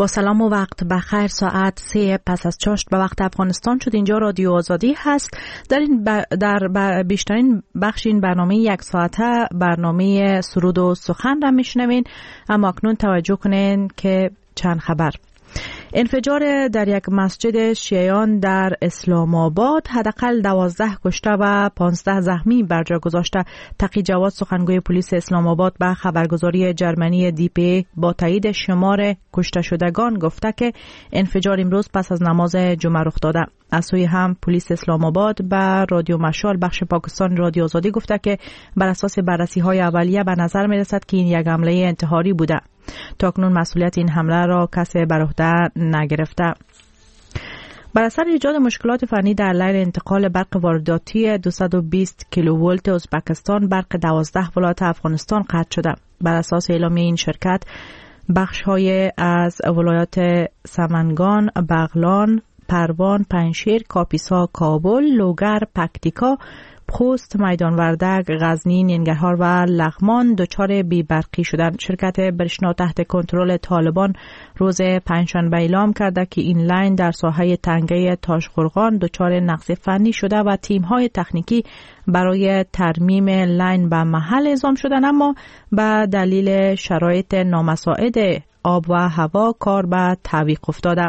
با سلام و وقت بخیر. ساعت 3 پس از چاشت به وقت افغانستان شد. اینجا رادیو آزادی هست. در بیشترین بخش این برنامه یک ساعته برنامه سرود و سخن را میشنوین. اما اکنون توجه کنین که چند خبر. انفجار در یک مسجد شیعیان در اسلام آباد حداقل 12 کشته و 15 زخمی بر جا گذاشته. تقی جواد سخنگوی پلیس اسلام آباد به خبرگزاری جرمنی DPA با تایید شمار کشته شدگان گفته که انفجار امروز پس از نماز جمعه رخ داده. از سوی هم پلیس اسلام آباد به رادیو مشال بخش پاکستان رادیو آزادی گفته که بر اساس بررسی‌های اولیه به نظر می‌رسد که این یک حمله انتحاری بوده. تاکنون مسئولیت این حمله را کسی بر عهده نگرفته. بر اثر ایجاد مشکلات فنی در لین انتقال برق وارداتی 220 کیلوولت ازبکستان، برق 12 ولایت افغانستان قطع شده. بر اساس اعلامیه این شرکت، بخش‌های از ولایات سمنگان، بغلان، پروان، پنجشیر، کاپیسا، کابل، لوگر، پکتیکا، خوست، میدان وردک، غزنی، ننگرهار و لغمان دچار بی‌برقی شدند. شرکت برشنا تحت کنترل طالبان روز پنجشنبه اعلام کرده که این لاین در ساحه تنگه تاشقرغان دچار نقص فنی شده و تیم‌های تکنیکی برای ترمیم لاین به محل اعزام شدند، اما به دلیل شرایط نامساعد آب و هوا کار به تعویق افتاده.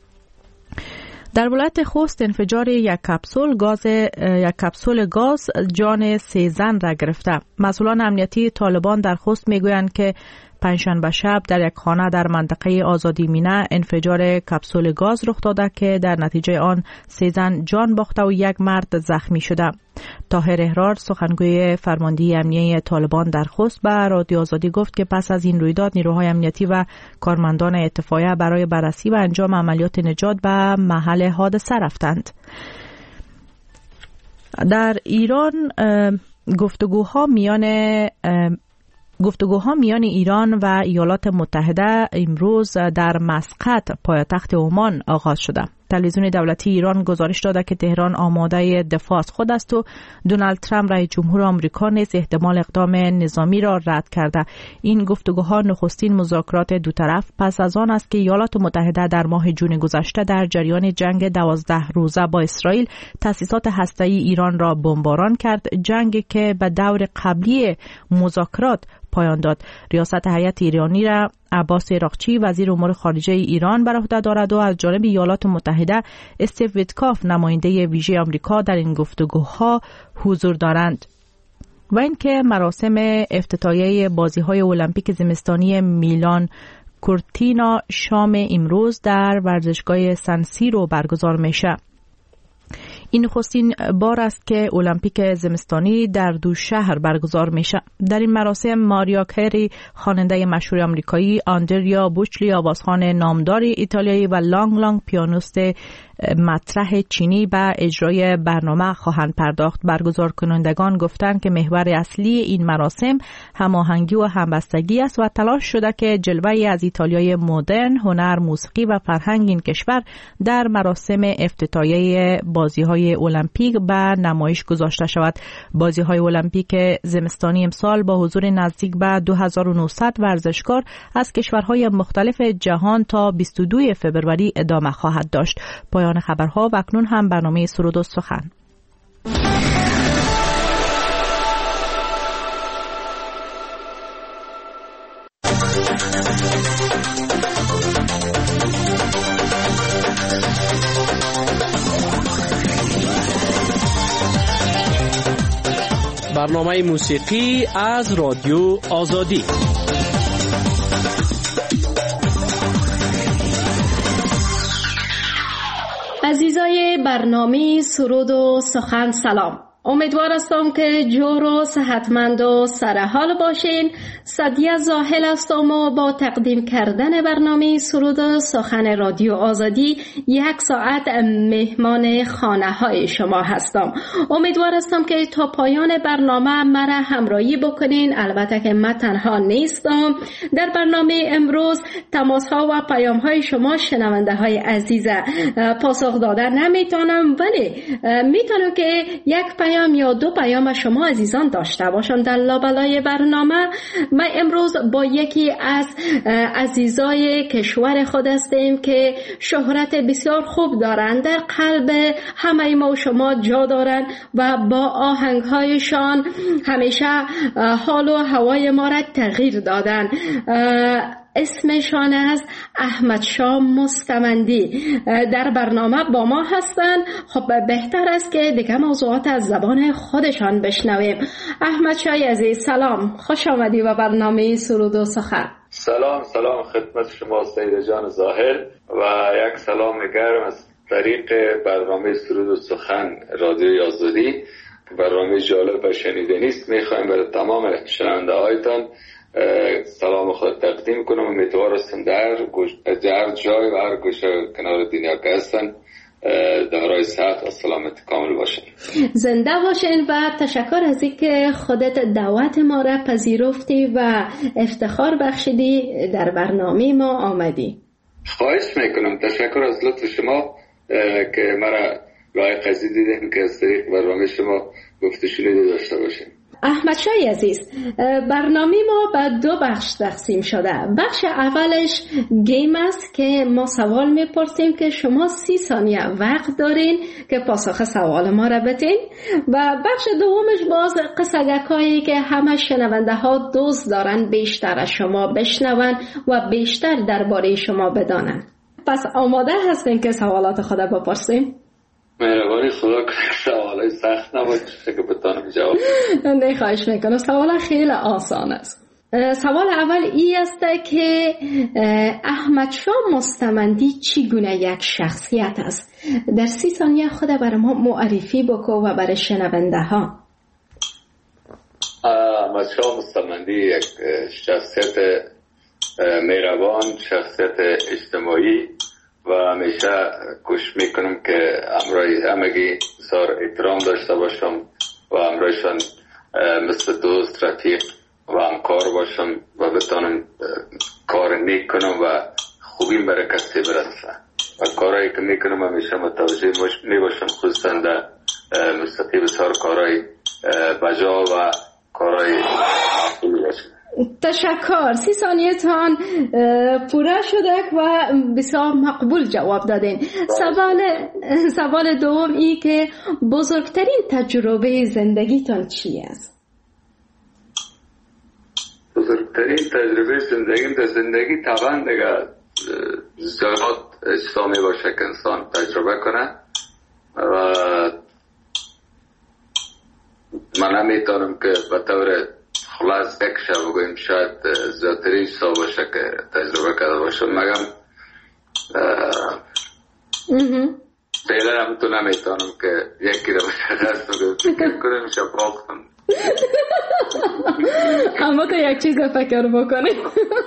در ولایت خوست انفجار یک کپسول گاز جان 3 زن را گرفته. مسئولان امنیتی طالبان در خوست میگویند که پنجشنبه شب در یک خانه در منطقه آزادی مینه انفجار کپسول گاز رخ داده که در نتیجه آن 3 زن جان باخته و یک مرد زخمی شده. طاهر احرار سخنگوی فرماندهی امنیتی طالبان در خوست به رادیو آزادی گفت که پس از این رویداد نیروهای امنیتی و کارمندان اطفائیه برای بررسی و انجام عملیات نجات به محل حادثه رفتند. در ایران گفتگوها میان ایران و ایالات متحده امروز در مسقط پایتخت عمان آغاز شده. تلویزیون دولتی ایران گزارش داده که تهران آماده دفاع از خود است و دونالد ترامپ رئیس جمهور آمریکا نیز احتمال اقدام نظامی را رد کرده. این گفتگوها نخستین مذاکرات دو طرف پس از آن است که ایالات متحده در ماه جون گذشته در جریان جنگ 12 روزه با اسرائیل تأسیسات هسته‌ای ایران را بمباران کرد، جنگی که به دور قبلی مذاکرات پایان داد. ریاست هیئت ایرانی را عباس عراقچی وزیر امور خارجه ایران بر عهده دارد و از جانب ایالات متحده استیو ویتکاف نماینده ویژه آمریکا در این گفتگوها حضور دارند. و اینکه مراسم افتتاحیه بازی‌های المپیک زمستانی میلان کورتینا شام امروز در ورزشگاه سن سیرو برگزار میشه. این نخستین بار است که المپیک زمستانی در دو شهر برگزار میشه. در این مراسم ماریا کری خواننده مشهور آمریکایی، آندریا بوچلی آوازخوان نامدار ایتالیایی و لانگ پیانیست مطرح چینی به اجرای برنامه خواهند پرداخت. برگزار کنندگان گفتند که محور اصلی این مراسم هماهنگی و همبستگی است و تلاش شده که جلوه‌ای از ایتالیای مدرن، هنر، موسیقی و فرهنگ این کشور در مراسم افتتاحیه بازی‌های المپیک به نمایش گذاشته شود. بازی‌های المپیک زمستانی امسال با حضور نزدیک به 2900 ورزشکار از کشورهای مختلف جهان تا 22 فوریه ادامه خواهد داشت. پایان خبرها و اکنون هم برنامه سرود و سخن. برنامه موسیقی از رادیو آزادی. عزیزای برنامه سرود و سخن سلام. امیدوار هستم که جور و صحتمند و سرحال باشین. سعدیه زاهل هستم و با تقدیم کردن برنامه سرود و سخن رادیو آزادی 1 ساعت مهمان خانه های شما هستم. امیدوار هستم که تا پایان برنامه مرا همراهی بکنین. البته که من تنها نیستم. در برنامه امروز تماس ها و پیام های شما شنونده های عزیز پاسخ دادن نمیتونم، ولی میتونم که یک پیام یا دو پیام از شما عزیزان داشته باشم در لابلای برنامه. ما امروز با یکی از عزیزای کشور خود هستیم که شهرت بسیار خوب دارند، در قلب همه ما و شما جا دارند و با آهنگهایشان همیشه حال و هوای ما را تغییر دادن. اسمشان از احمد شاه مستمندی در برنامه با ما هستند. خب بهتر است که دیگه موضوعات از زبان خودشان بشنویم. احمد شاه عزیز سلام، خوش آمدی به برنامه سرود و سخن. سلام خدمت شما سید جان ظاهر و یک سلام گرم از طریق برنامه سرود و سخن رادیوی آزادی. برنامه جالب و شنیدنی است. میخوایم برای تمام شنونده هایتان سلام خود تقدیم کنم. امیدوار هستم در هر جای و هر گوشه کنار دنیا که هستن دارای صحت و سلامت کامل باشن. زنده باشین و تشکر از اینکه خودت دعوت ما را پذیرفتی و افتخار بخشیدی در برنامه ما آمدی. خواهش میکنم. تشکر از لطف شما که مرا لایق قضیه دیدیم که از طریق برنامه شما گفته شنیده داشته باشیم. احمد شاه عزیز، برنامه ما به دو بخش تقسیم شده. بخش اولش گیم است که ما سوال میپرسیم که شما 30 ثانیه وقت دارین که پاسخ سوال ما را بدین و بخش دومش باز قصه‌گویی که همه شنونده ها دوست دارن بیشتر از شما بشنون و بیشتر درباره شما بدانن. پس آماده هستین که سوالات خود بپرسیم؟ مهربانی خدا که سوالای سخت نباشه که بتانم جواب. نه خواهش میکنم. سوال خیلی آسان است. سوال اول ای است که احمد شاه مستمندی چگونه یک شخصیت است؟ در 30 ثانیه خود برای ما معرفی بکن و برای شنونده ها. احمد شاه مستمندی یک شخصیت مهربان، شخصیت اجتماعی و همیشه کوشش میکنم که همراهی همگی بسیار احترام داشته باشم و همراهشان مثل دوست، رفیق و همکار باشم و بتانم کار نیک کنم و خوبی برای کسی برسه و کارهایی که میکنم همیشه متوجه میباشم، خصوصا در مستقی بسیار کارهای بجا و کارهای معقول باشم. تشکر. 30 ثانیه تان پوره شده و بسیار مقبول جواب دادین. سوال دوم ای که بزرگترین تجربه زندگیتان چی است؟ بزرگترین تجربه زندگی طبعا دیگه زیاد اسلامی باشه که انسان تجربه کنه و من نمیتونم که به طور خلاص یک شب بگویم شاید زیادترین چیزا باشه که تجربه کرده باشم، مگم فعلا هم تو نمیتونم که یکی رو بشخص فکر کنم شب باختم. اما تو یک چیز فکر بکنیم.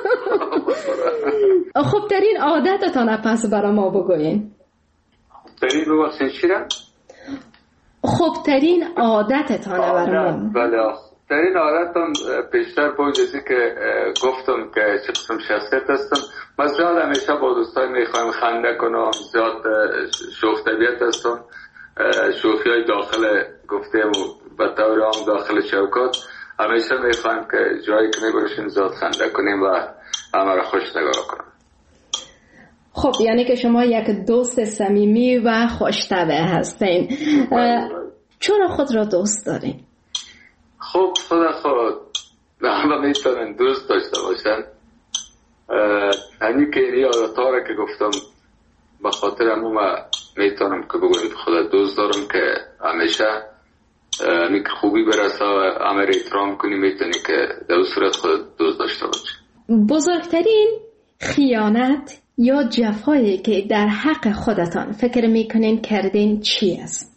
خوبترین عادتتان پس برای ما بگوین. خوبترین ببخشین چی را؟ خوبترین عادتتان برای ما. بله، در این عادتم پیشتر با اجازه که گفتم که چه قسم شخصیت هستم. من زیاد همیشه با دوستای میخوایم خنده کنم، زیاد شوخ طبیعت هستم. شوخی های داخل گفتیم و طور عام داخل شوکات همیشه میخوایم که جایی که میباشیم زیاد خنده کنیم و همه را خوش نگاه کنم. خب یعنی که شما یک دوست صمیمی و خوش‌طبع هستین. چرا خود را دوست دارین؟ خب خود همه میتونن دوست داشته باشن. همین که این عادت‌ها را که گفتم به خاطر همون میتونم که بگویم خدا دوست دارم که همیشه همین که خوبی برسه و همه را احترام کنی، میتونی که در صورت خود دوست داشته باشی. بزرگترین خیانت یا جفایی که در حق خودتان فکر میکنین کردین چی است؟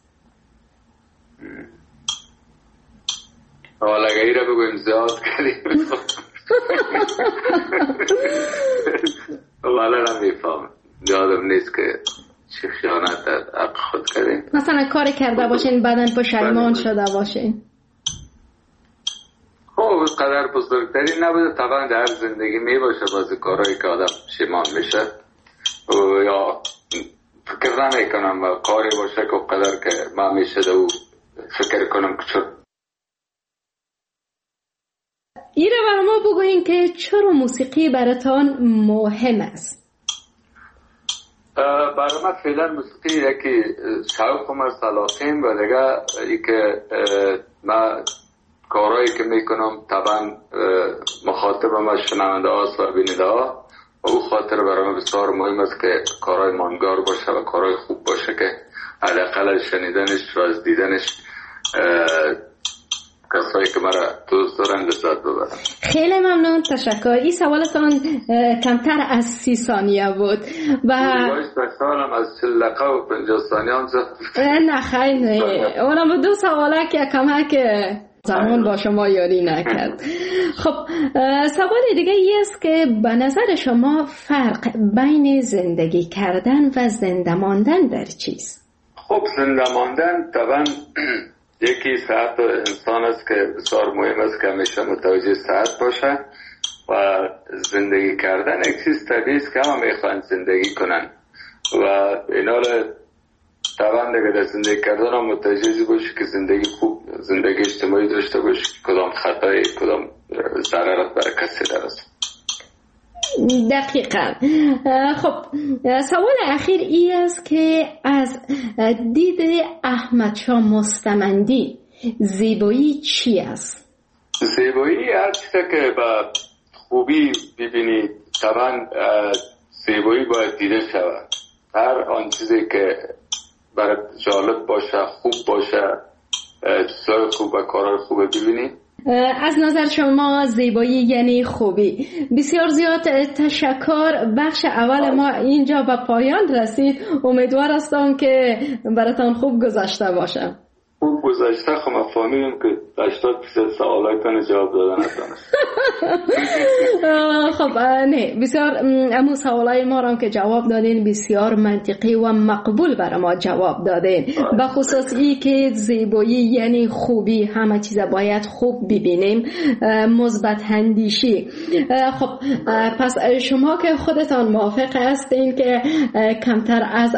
حالگهی را بگویم زیاد کردیم. والا نمیفهم، یادم نیست که چه خیانت در حق خود کردیم. مثلا کار کرده باشین بعدن پشیمان شده باشین. خب قدر بزرگتری نبوده، طبعا در زندگی میباشه بعضی کارهایی که آدم پشیمان میشه یا فکر نمیکنم کاری باشه که قدر که من میشه او فکر کنم اینکه چرا موسیقی براتان مهم است؟ برای من فعلا موسیقی یکی شوقم است، علاقه‌ام، و دیگه ای که من کارهایی که میکنم طبعا مخاطبم از شنونده هاست و بیننده ها، و او خاطر برای من بسیار مهم است که کارهای ماندگار باشه و کارهای خوب باشه که حداقل از شنیدنش و از دیدنش کسایی که مرا دوست دارن لذت ببرن. خیلی ممنون، تشکر. این سوالتان کمتر از 30 ثانیه بود و سالم از 40 دقیقه و 50 ثانیه هم زد. نه خیلی اونم 2 سواله که کمک زمان با شما یاری نکرد. خب سوال دیگه ای است که به نظر شما فرق بین زندگی کردن و زنده ماندن در چیست؟ خب زنده ماندن طبعا یکی صحت انسان است که بسیار مهم است که همیشه متوجه صحت باشه، و زندگی کردن یک چیز طبیعی است که همه میخوان زندگی کنن و اینا رو طبعا دیگه در زندگی کردن هم متوجه باشی که زندگی خوب، زندگی اجتماعی داشته باشی، کدام خطایی کدام ضررت برای کسی درست. دقیقا. خب سوال اخیر ای است که از دید احمد شاه مستمندی زیبایی چی است؟ زیبایی هر چیزی که با خوبی ببینی، طبعا زیبایی باید دیده شود. هر آن چیزی که برای جالب باشه، خوب باشه، چیزای خوب و کارهای خوب ببینی. از نظر شما زیبایی یعنی خوبی. بسیار زیاد تشکر. بخش اول ما اینجا به پایان رسید. امیدوار هستم که براتان خوب گذشته باشه. خوب گذشته. خب ما فهمیدیم که 80% سوالاتون جواب دادن هستن. خب نه، بسیار امو سوالای ما را که جواب دادین بسیار منطقی و مقبول برای ما جواب دادین، به خصوص ای که زیبایی یعنی خوبی، همه چیز باید خوب ببینیم، مثبت اندیشی. خب پس شما که خودتان موافق هستین که کمتر از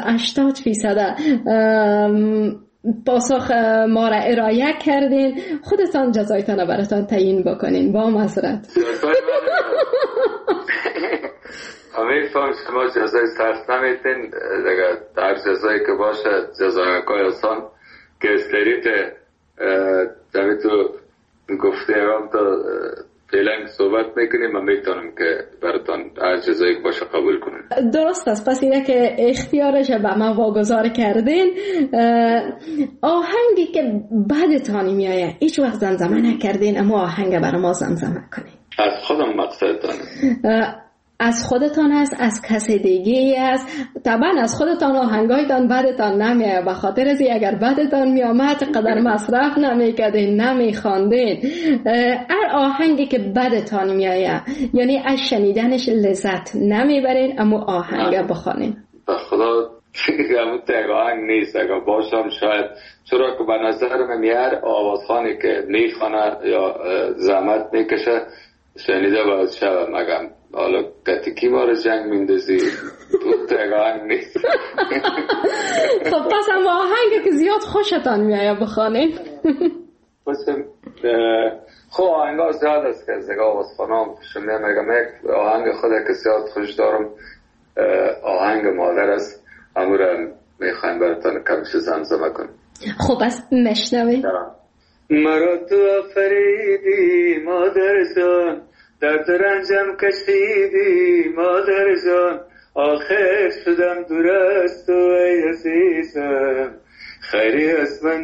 80% پاسخ ما را ارائه کردین، خودتان جزایتان براتان تعیین بکنین. با معذرت. همه فهم شما جزای سخت نمیتین دیگه، در جزایی که باشه جزای که آسان که استریت جمعی تو گفته هم تا فعلا صحبت میکنیم و میتونم که براتان هر جزایی که باشه قبول کنیم. درست است. پس اینه که اختیارش به من واگذار کردین. آهنگی که بعدتانی میایه هیچ وقت زمزمه نکردین، اما آهنگ برای ما زمزمه کنین. از خودم مقصدتان از خودتان است، از کسی دیگه است؟ طبعا از خودتان. آهنگایتان بعدتان نمیایه، به خاطر از اگر بعدتان میامد قدر مصرف نمیکردین، نمیخواندین. هر آهنگی که بعدتان میایه یعنی از شنیدنش لذت نمیبرین، اما آهنگ بخوانین. به خدا همون تک آهنگ نیست. اگر باشم شاید، چرا که به نظر من میار آوازخانی که میخوانه یا زحمت میکشه شنیده باید شود. مگم حالا کتیکی ما رو جنگ میندازی تو تگاه نیست. خب پس هم آهنگ که زیاد خوشتان میایه بخوانین. خب آهنگ ها زیاد است که از نگاه آوازخانم شمیه. مگم یک آهنگ خود که زیاد خوش دارم آهنگ مادر است، همون رو میخوایم براتان کمش زمزمه کنم. خب از مشنوی. مرا تو آفریدی مادر جان، درد رنجم کشیدی مادر جان، آخر شدم دور از تو ای عزیزم، خیری از من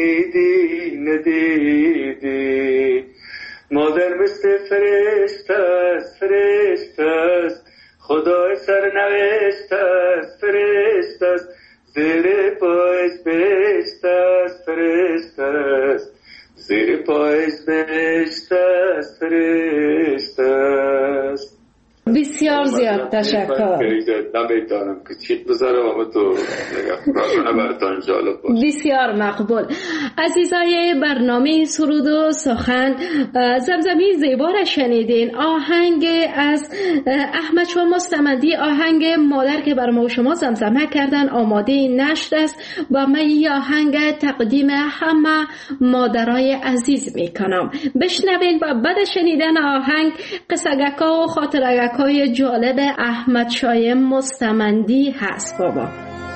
ندیدی. مادر مثل فرشته است، فرشته است، خدای سرنوشت است، فرشته است، زیر پایش بهشت است، فرشته است، زیر پایش بهشت است، فرشته است. بسیار زیاد تشکر. نمیدانم که چی بذارم اما تو نگه براتان جالب باشه. بسیار مقبول. عزیزای برنامه سرود و سخن، زمزمه زیبا را شنیدین. آهنگ از احمد شاه مستمندی، آهنگ مادر که بر ما و شما زمزمه کردن آماده نشت است و من این آهنگ تقدیم همه مادرای عزیز میکنم. بشنوین و بعد شنیدن آهنگ قصگکا و خاطرگکای جالب احمد شاه مستمندی هست. بابا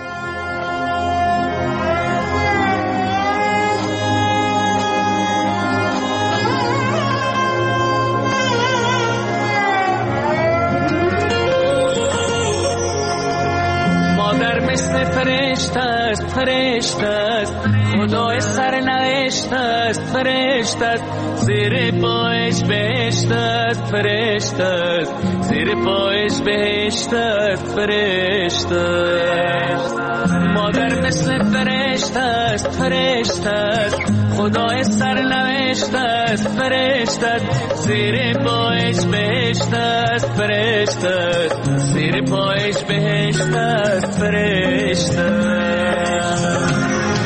مثل فرشته است، فرشته است، خدای سرنوشت است، فرشته است، زیر پایش بهشت است، فرشته است، زیر پایش بهشت است، فرشته است. مادر مثل فرشته است، فرشته است، خدای سرنوشت است، فرشته است، زیر پایش بهشت است، فرشته است، زیر پایش بهشت است، فرشته است.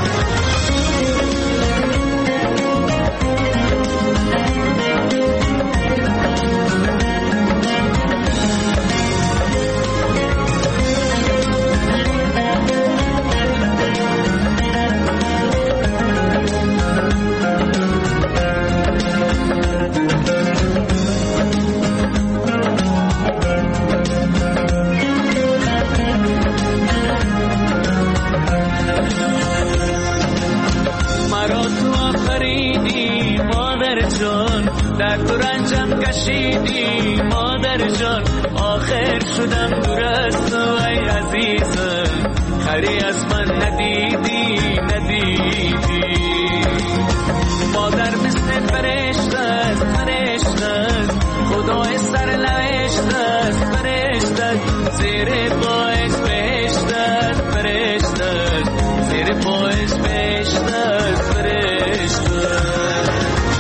در تو رنجم کشیدی مادر جان، آخر شدم دور از تو ای عزیزم، خری از من ندیدی ندیدی. مادر مثل فرشته است، فرشته است، خدای سرنوشت است، فرشته است، زیر پایش بهشت است، فرشته است، زیر پایش بهشت است، فرشته است.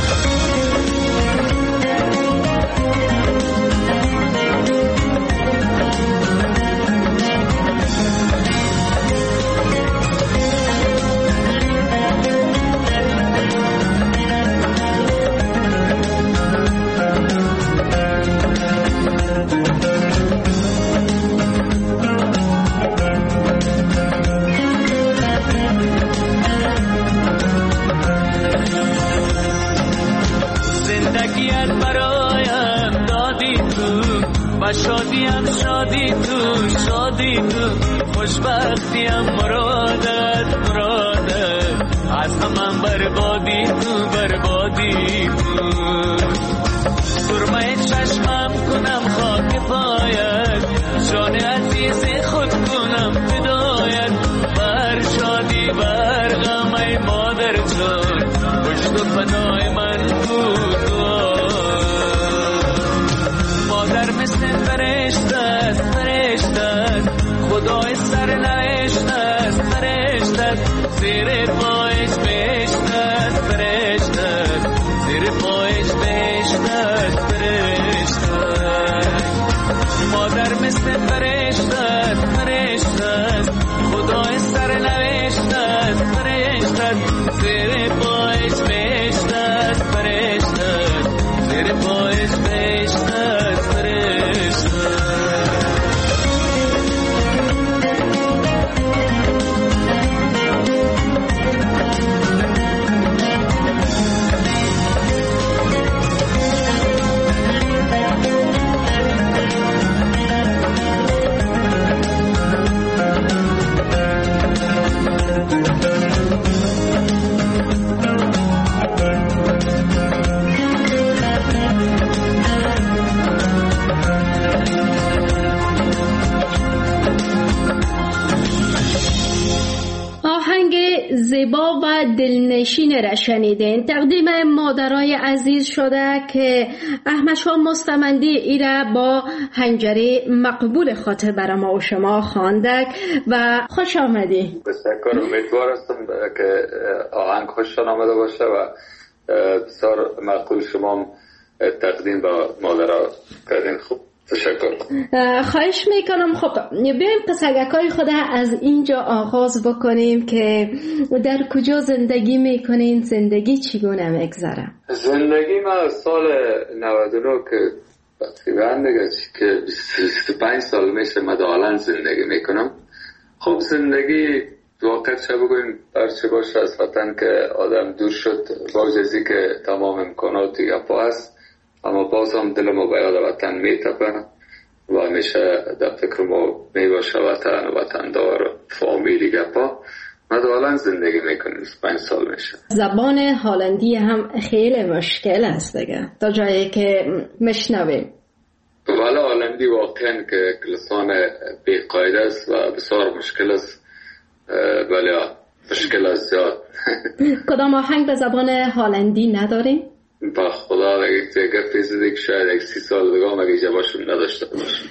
شادیم شادی تو، شادی تو، خوشبختیم مرادت، مرادت، از همم بربادی تو، بربادی تو. سرمه چشمم کنم خاک پایت، جان عزیز خود کنم فدایت، بر شادی بر غم ای مادر جان، پشت و پناه من بود. مادر مثل فرشته است، فرشته است، خدای سرنوشت است، فرشته است، زیر پایش بهشت است، فرشته است، زیر پایش بهشت است، فرشته است. مادر مثل فرشته است، فرشته است، خدای سرنوشت است، فرشته است، زیر پایش بهشت است، فرشته است، زیر پایش بهشت است، فرشته است. زیبا و دلنشین را شنیدین. تقدیم مادرای عزیز شده که احمد شاه مستمندی ایره با حنجره مقبول خاطر برای ما و شما خواندک و خوش آمدی. بسیار امیدوار هستم که آهنگ خوشتان آمده باشه و بسیار مقبول شما تقدیم با مادرها کردین. خوب تشکر. خواهش میکنم. خب بیایم قصگکای خود از اینجا آغاز بکنیم که در کجا زندگی میکنین، زندگی چگونه میگذره؟ زندگی ما سال 99 که تقریبا دیگه که 25 سال میشه من دالان زندگی میکنم. خب زندگی واقعا چه بگویم برچه باشه از وطن که آدم دور شد، باوجزی که تمام امکاناتی گپا هست، اما باز هم دل ما باید وطن میتپن و همیشه در فکر ما میباشه وطن و وطن دار فامیلی گپا. من دالان زندگی میکنم 5 سال میشه. زبان هلندی هم خیلی مشکل است دیگه تا جایی که میشنویم. ولی هلندی واقعا که لسان بی‌قاعده است و بسیار مشکل است. ولی مشکل است زیاد. کدام آهنگ به زبان هلندی نداریم؟ با خدا دیگه پیزده که شاید 30 سال دیگه مگه جوابشون نداشته باشم.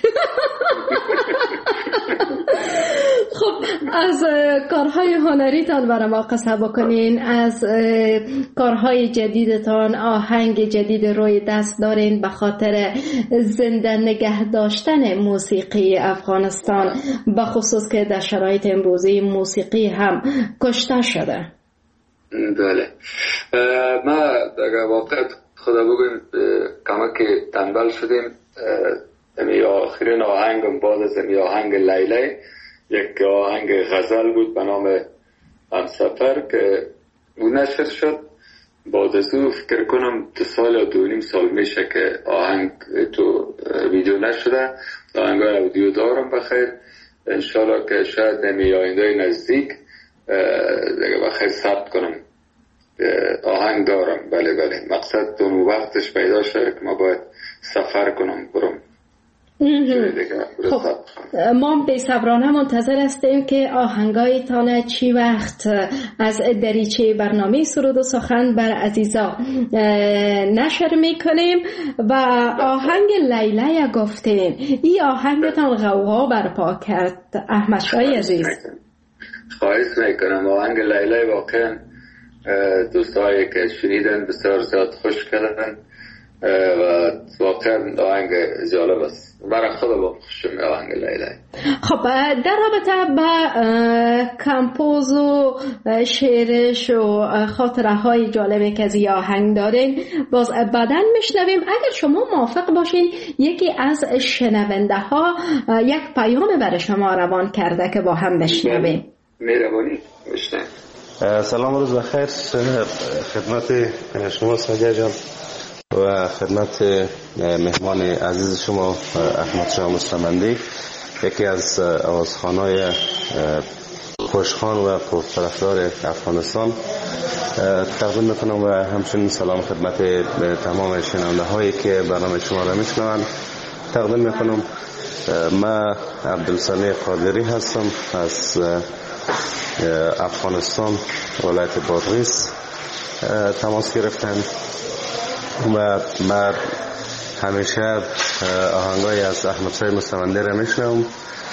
خب از کارهای هنریتان برای ما قصه بکنین، از کارهای جدیدتان آهنگ جدید روی دست دارین به خاطر زنده نگه داشتن موسیقی افغانستان، به خصوص که در شرایط امروزی موسیقی هم کشته شده. بله، ما در واقع خدا بگویم کمک تنبل شدیم. امی آخرین آهنگم بعد از امی آهنگ لیلی یک آهنگ غزل بود به نام همسفر که اون نشر شد. بعد از او فکر کنم 2 سال یا 2.5 سال میشه که آهنگ تو ویدیو نشده. آهنگ های اودیو دارم بخیر، انشالله که شاید امی آینده نزدیک دیگه بخیر ثبت کنم. آهنگ دارم. بله مقصد اون وقتش پیدا شده که ما باید سفر کنم برم. خب ما به صبرانه منتظر هستیم که آهنگایتان چی وقت از دریچه برنامه سرود و سخن بر عزیزا نشر میکنیم. و آهنگ لیلی گفتیم، این آهنگتان غوغا برپا کرد احمد شای عزیز. خواهش میکنم. آهنگ لیلی واقعا دوستایی که شنیدن بسیار زیاد خوش کردن و واقعا آهنگ جالب است. برای خودم خوشم آهنگ لیلی. خب در رابطه با کمپوز و شعرش و خاطره های جالبی که از این آهنگ دارین باز بعداً میشنویم. اگر شما موافق باشین یکی از شنونده ها یک پیام برای شما روان کرده که با هم بشنویم. مهربانی بشنویم. سلام، روز بخیر خدمت شما ساجد جان و خدمت مهمان عزیز شما احمد شاه مستمندی، یکی از آوازخوان‌های خوشخوان و پرطرفدار افغانستان تقدیم میکنم و همچنین سلام خدمت تمام شنونده هایی که برنامه شما را میشنوند تقدیم میکنم. من عبدالسمیع قادری هستم از افغانستان، ولایت بادغیس تماس گرفتم و من همیشه آهنگای از احمد شاه مستمندی را میشنوم.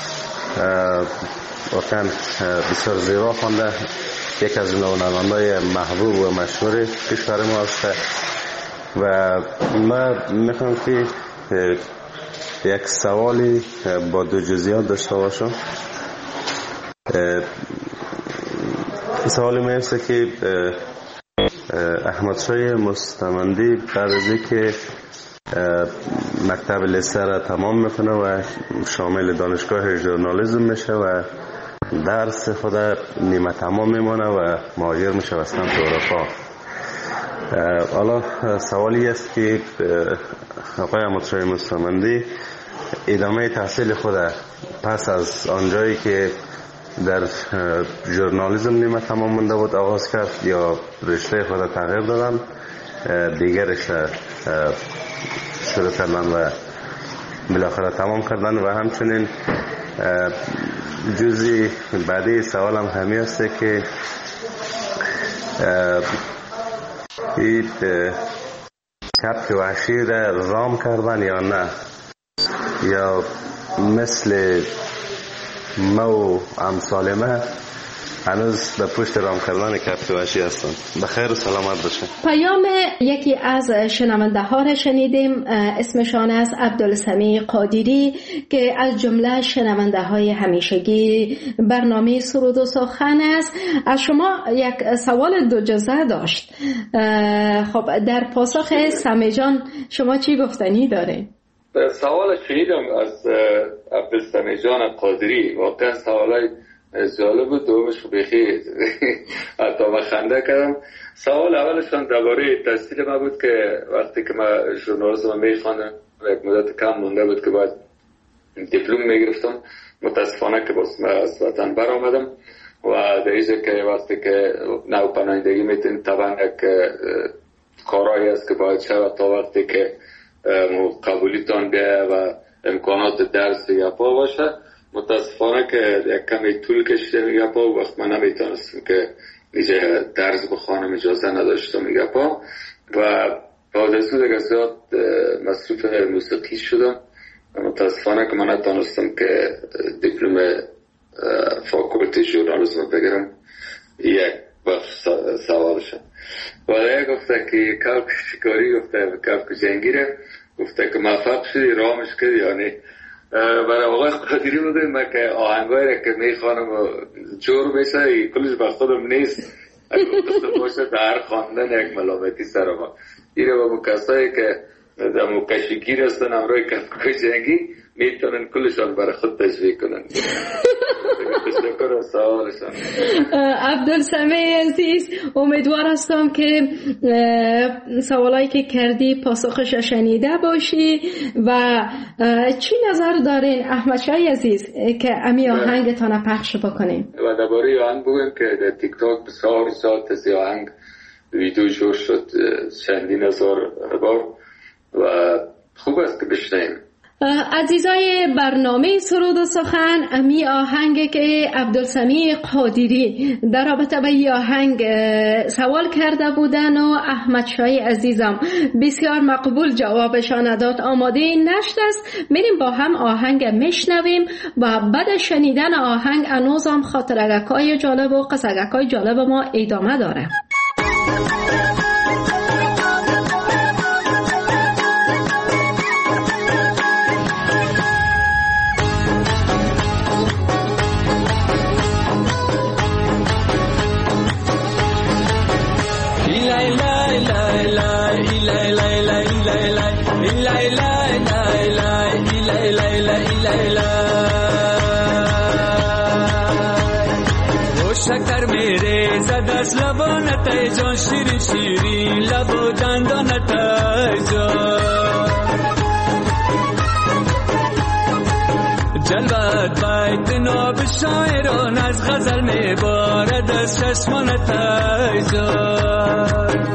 واقعا بسیار زیبا خوانده، یک از نواننده‌های محبوب و مشهور کشور ما است و من میخوام که یک سوالی با 2 جزئیات داشته باشم. سوالی میرسه که احمد شاه مستمندی بعد از اینکه مکتب لیسه را تمام میکنه و شامل دانشگاه ژورنالیسم میشه و درس خود نیمه تمام میمانه و مهاجر میشه و سمت اروپا. حالا سوالی است که آقای احمد شاه مستمندی ادامه تحصیل خود پس از آنجایی که در ژورنالیسم نیمه تمام مونده بود آغاز کرد یا رشته خود تغییر دادن دیگر رشته شروع کردن و بالاخره تمام کردن؟ و همچنین جزئی بعدی سوالم همین است که این کبک وحشی را رام کردن یا نه، یا مثل مو امثال ما هنوز در پشت رام کردن کبک وحشی هستن. بخیر و سلامت باشن. پیام یکی از شنونده ها را شنیدیم، اسمشان است عبدالسمیع قادری که از جمله شنونده های همیشگی برنامه سرود و سخن است. از شما یک سوال دو جزء داشت. خب در پاسخ سمی جان شما چی گفتنی داره؟ سوال شنیدم از عبدالسمیع جان قادری، واقعا سوالای جالب و دومش بخیر حتی من خنده کردم. سوال اولشان درباره تحصیل ما بود که وقتی که من ژورنالیسم میخواندم یک مدت کم مونده بود که باید دیپلم میگرفتم. متاسفانه که باز من از وطن برآمدم و در اینجا که وقتی که نو پناهندگی میتونید طبعا یک کارایی است که باید شود تا وقتی که قبولیتان بیایه و امکانات درس دیگه پا باشه. متاسفانه که یک کمی طول کشیده میگه پا و وقت من نمیتونستم که اینجا درس بخوانم، اجازه نداشتم میگه پا و بعد از اون دیگه زیاد مصروف موسیقی شدم. متاسفانه که من نتونستم که دیپلم فاکولتی ژورنالیسم بگیرم. یک سوالشم ولی گفته که کبک شکاری، گفته کبک جنگیره، گفته که موفق شدی رامش کردی. یعنی برای آقای قادری بوده من که آهنگایی را که میخوانم و جور میشه کلش به خودم نیست، اگه گفته باشه در خواندن یک ملامتی سر ما ایره با مکسایی که در مکشگیر هستن امروی کبکای جنگی میتونن کلشان برای خود تشویق کنن. تشکر از سوالشان. عبدالسمیع عزیز، امیدوار هستم که سوالایی که کردی پاسخش شنیده باشی و چی نظر دارین احمد شای عزیز که امی آهنگتان پخش بکنیم؟ و درباره آهنگ بگویم که در تیک تاک بسیار ساعت از آهنگ ویدیو جور شد چندین هزار بار و خوب است که بشنیم. عزیزای برنامه سرود و سخن، امی آهنگ که عبدالسمیع قادری در رابطه با این آهنگ سوال کرده بودن و احمد شای عزیزم بسیار مقبول جوابشان داد. آماده نشد است، میریم با هم آهنگ میشنویم و بعد شنیدن آهنگ انوزم خاطرگکای جالب و قصگکای جالب ما ادامه داره. شکر میره زد از لبانت ای جان، شیرین شیرین لب و دندانت ای جان، جلوت بیت ناب شاعران از غزل میبارد از چشمانت ای جان.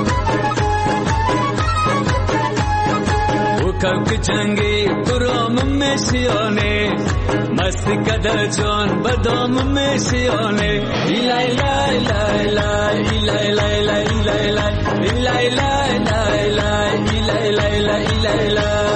کبک جنگی برام میشیانه، مستی کده جان بدام میشیانه. ایلای لای لای لای ایلای لای لای ایلای لای ایلای لای لای لای ایلای لای لای ایلای لای.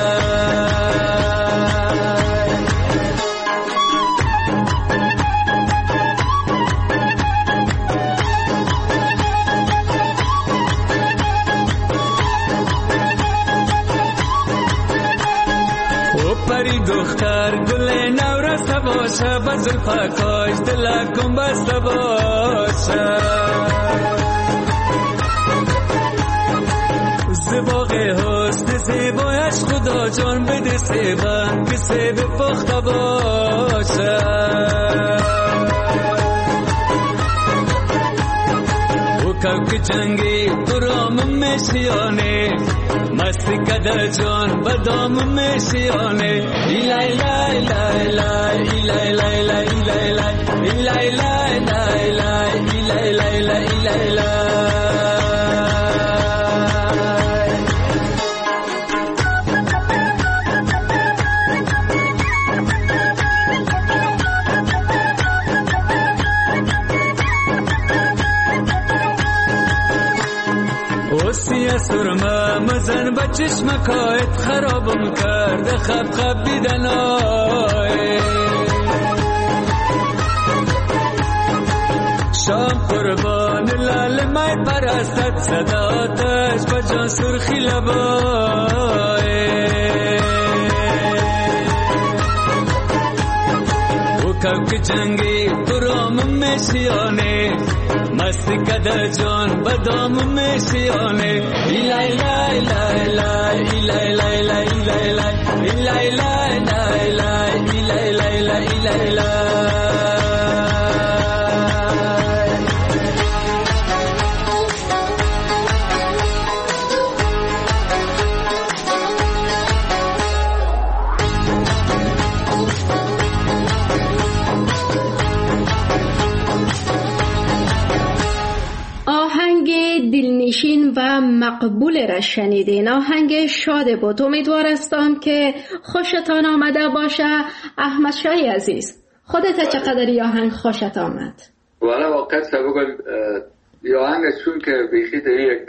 پری دختر گل نورسته باشه، بزل پاکاش دلکم بسته باشه، زباق حسن زیبایش خدا جان بده سیبن که سیب پخته باشه. او کبک جنگی برام میشیانه، مستی کده جان بدام میشیانه. ایلای لای لای لای ایلای لای لای ایلای لای ایلای لای لای لای ایلای لای لای ایلای لای. اوسیه سرمه مزن با چشمکایت خرابم کرده، خب خب دیدن آی شام قربان لال مای پرستت صداتش بجان سرخی لبای او کبک جنگی برام میشیانه مستی کده جان بدام میشیانه ایلای لای لای لای ایلای لای لای ایلای لای ایلای لای لای لای ایلای لای لای ایلای لای دلنشین و مقبول را شنیدین. آهنگ شاد بود. امیدوارستم که خوشتان آمده باشه. احمد شاهی عزیز، خودت چقدر آهنگ خوشت آمد؟ والا واقعا سبقل آهنگ چون که بیخی در یک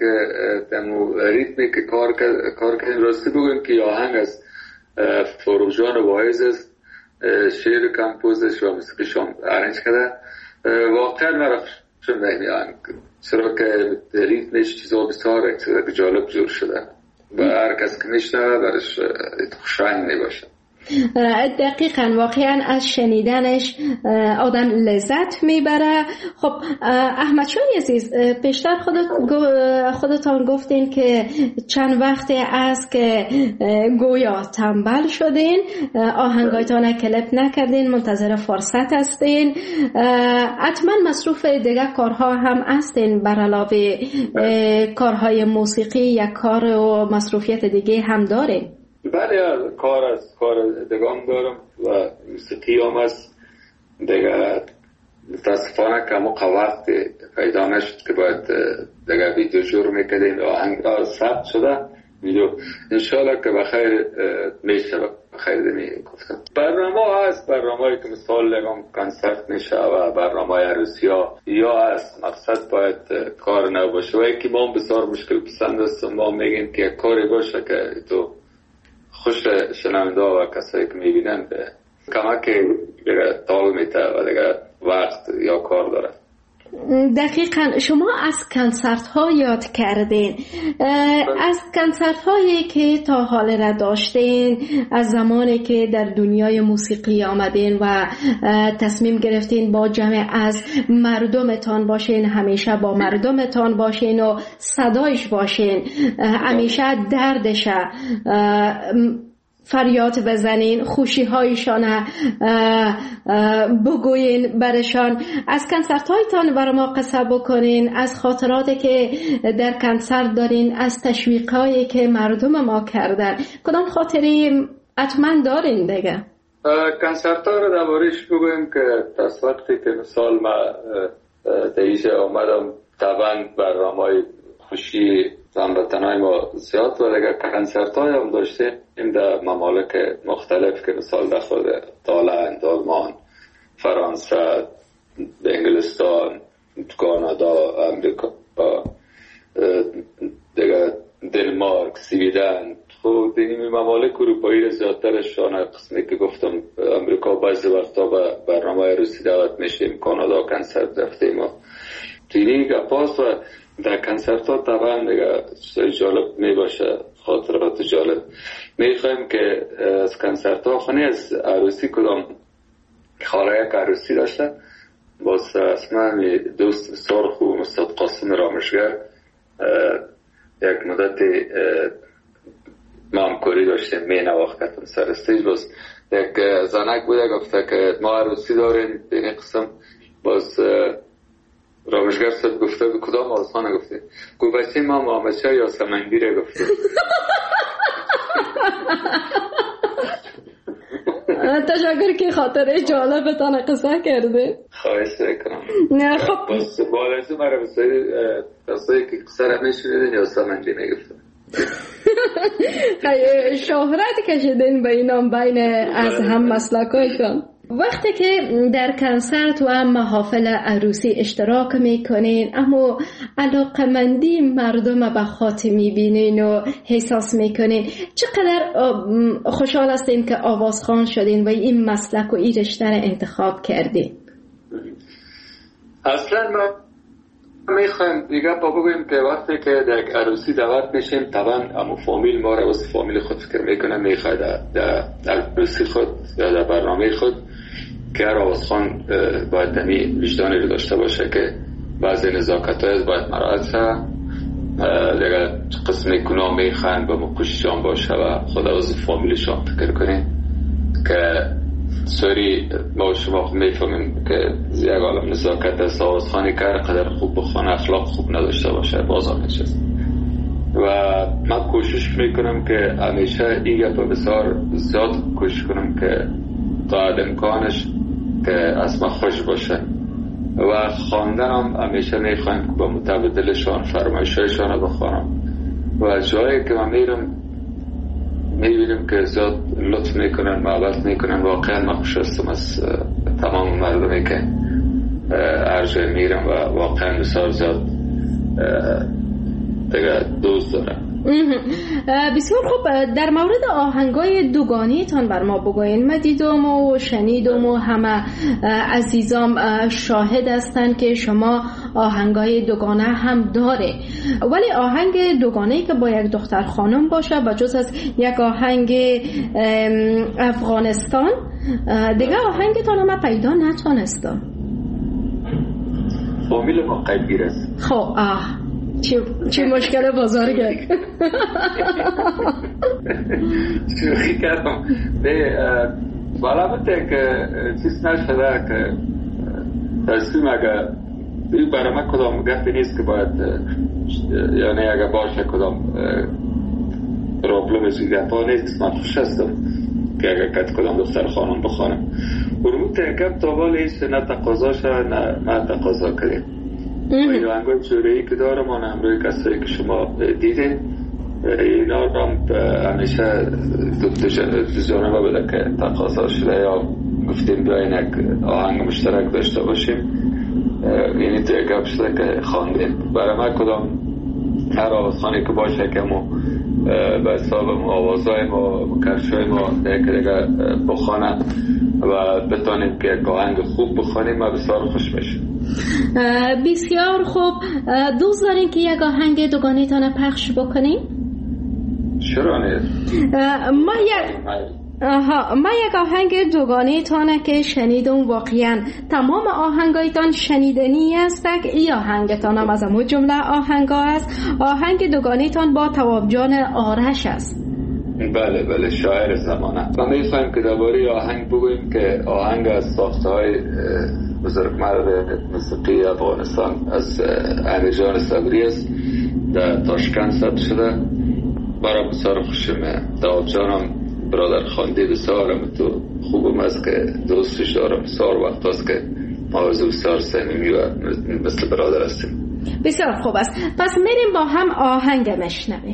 ریتمی که کار کنیم راستی بگویم که آهنگ از فروغ واعظ است، شعر کمپوزش و موسیقیش هم ارنج کرده. واقعا مرا چون بهمی آهنگ چرا که ریتمش چیزا بسیار جالب جور شده و هر کس که میشنوه برش خوشایند میباشه. دقیقاً واقعاً از شنیدنش آدم لذت میبره. خب احمد شاهی عزیز، پیشتر خودتان گفتین که چند وقت است که گویا تنبل شدین، آهنگایتان کلیپ نکردین، منتظر فرصت هستین. حتما مصروف دیگه کارها هم هستین بر علاوه کارهای موسیقی یا کار و مصروفیت دیگه هم دارین؟ بله، کار دگام دارم و موسیقی هم هست دیگه. متاسفانه که موقع وقت پیدا نشد که باید دیگه ویدیو شروع میکردیم. آهنگ ثبت شده ویدیو، انشالله که بخیر میشه. بخیر گفتم برنامه هست، برنامه‌ای که مثال لگم کنسرت میشه و برنامه عروسی ها یا هست. مقصد باید کار نباشه و یکی ما بسیار مشکل پسند است. ما میگیم که کاری باشه که تو خوش شنونده و کسایی که میبینن به کمک دیگه تال میته و دیگه وقت یا کار داره. دقیقاً شما از کنسرت ها یاد کردین. از کنسرت هایی که تا حال را داشتین، از زمانی که در دنیای موسیقی آمدین و تصمیم گرفتین با جمع از مردمتان باشین، همیشه با مردمتان باشین و صدایش باشین، همیشه دردش فریاد بزنین، خوشی هایشان بگوین برشان. از کنسرت هایتان برای ما قصه بکنین، از خاطراتی که در کنسرت دارین، از تشویق هایی که مردم ما کردن. کدام خاطری حتما دارین دیگه؟ کنسرت ها رو دربارش بگویم که تا وقتی که مثال ما دیجه آمدم طبعا برنامه‌های خوشی هموطنای ما زیاد و دیگه کنسرت های هم داشته این در ممالک مختلف که مثال در خود هلند، آلمان، فرانسه، انگلستان، کانادا، امریکا، دیگه دنمارک، سویدن. خود این ممالک اروپایی را زیادترشان قسمی که گفتم امریکا بعضی وقتا به برنامه روسی دعوت میشیم، کانادا کنسرت رفتیم و تینی گپاس و در کنسرت ها طبعا دیگه جالب می باشه، خاطرات جالب. میخوایم که از کنسرت ها خونی از عروسی کدام خاله یک عروسی داشته باز اسمه دوست بسیار خوب استاد قاسم رامشگر یک مدت ما همکاری داشتیم می نواختم سر استیج. باز یک زنک بوده گفته که ما عروسی داریم این قسم. باز رامشگر صد گفته به کدام آسانه گفته گو بچه ما محمد شاه یا سمنگیره گفته. تشکر که خاطره جالبتان قصه کرده. خواهش کنم. خب بس بالازو مرا بسایی که قصه را میشونیدن یا سمنگی میگفتن. شهرت کشیدین به اینام بین از هم مسلکایتان. وقتی که در کنسرت و محافل عروسی اشتراک میکنین اما علاقمندی مردم به خاط میبینین و احساس میکنین، چقدر خوشحال هستین که آوازخوان شدین و این مسلک و این رشته را انتخاب کردین؟ اصلا ما میخوایم دیگه بگویم که وقتی که در عروسی دعوت میشیم طبعا همون فامیل ما رو واسه فامیل خود فکر میکنه، میخواد در عروسی خود یا در برنامه خود که هر آوازخوان باید دمی وجدانی رو داشته باشه که بعضی نزاکت های باید مراعات شه، دیگه قسمی کنام میخوایم به مکوششان باشه و خود از فامیلشان فکر کنیم که سوری ما شما میفهمیم که یک عالم نزاکت است. آوازخوانی که قدر خوب بخوانه اخلاق خوب نداشته باشه بازار نشست و من کوشش میکنم که همیشه این گپ بسیار زیاد کوشش کنم که تا امکانش که از من خوش باشه و خواندنم همیشه میخوایم که با متبادلشان فرمایشایشان رو بخوانم و جایی که من میرم میبینیم که زیاد لطف میکنن، محبت میکنن. واقعا من خوش هستم از تمام مردمی که هر جای میرم و واقعا بسیار زیاد دیگه دوست دارم. بسیار خوب. در مورد آهنگای دوگانی تان بر ما بگوین. من دیدم و شنیدم و همه عزیزام شاهد هستند که شما آهنگای دوگانه هم داره، ولی آهنگ دوگانه‌ای که با یک دختر خانم باشه و جز از یک آهنگ افغانستان دیگه آهنگتان هم پیدا نتونستم. فامیل ما قیبگیر است. خب چه مشکل بزرگه. شوخی کردم. البته که چیز نشده که تصمیم اگر برای من کدام گفتی نیست که باید یعنی اگر باشه کدام پرابلم گفتا نیست. من خوش هستم که اگر کت کدام دختر خانم بخوانم برموت گفت تا بالا ایست نه تقاضا شد نه تقاضا کردیم و این آهنگای جوره‌ای که دارم آن همروی کسایی که شما دیدین اینا رو همیشه دو جانبه بده که تقاضا شده یا گفتیم بیاین یک آهنگ مشترک داشته باشیم. یعنی توی گپ شده که خواندیم برای من کدام هر آوازخانی که باشه که ما به حساب آوازهای ما کفشهای ما دیگه بخوانم و بتانیم که یک آهنگ خوب بخوانیم ما بسیار خوش میشیم. بسیار خوب. دوست دارین که یک آهنگ دوگانه تانه پخش بکنیم؟ چرا نیست؟ ما یک آهنگ دوگانه تانه که شنیدم واقعا تمام آهنگایتان شنیدنی است که ای آهنگتان هم از همون جمله آهنگا است. آهنگ دوگانه تان با تواب جان آرش است. بله شاعر زمانه. ما میخوایم که درباره آهنگ بگوییم که آهنگ از ساخته های بزرگمرد موسیقی افغانستان از علی جان صبری است، در تاشکند ثبت شده. برای بسیار خوشمه. تواب جانم برادر خانده بسیارم تو خوبم است که دوستش دارم. بسیار وقت است که ما بسیار صمیمی و مثل برادر هستیم. بسیار خوب است. پس میریم با هم آهنگ مشنویم.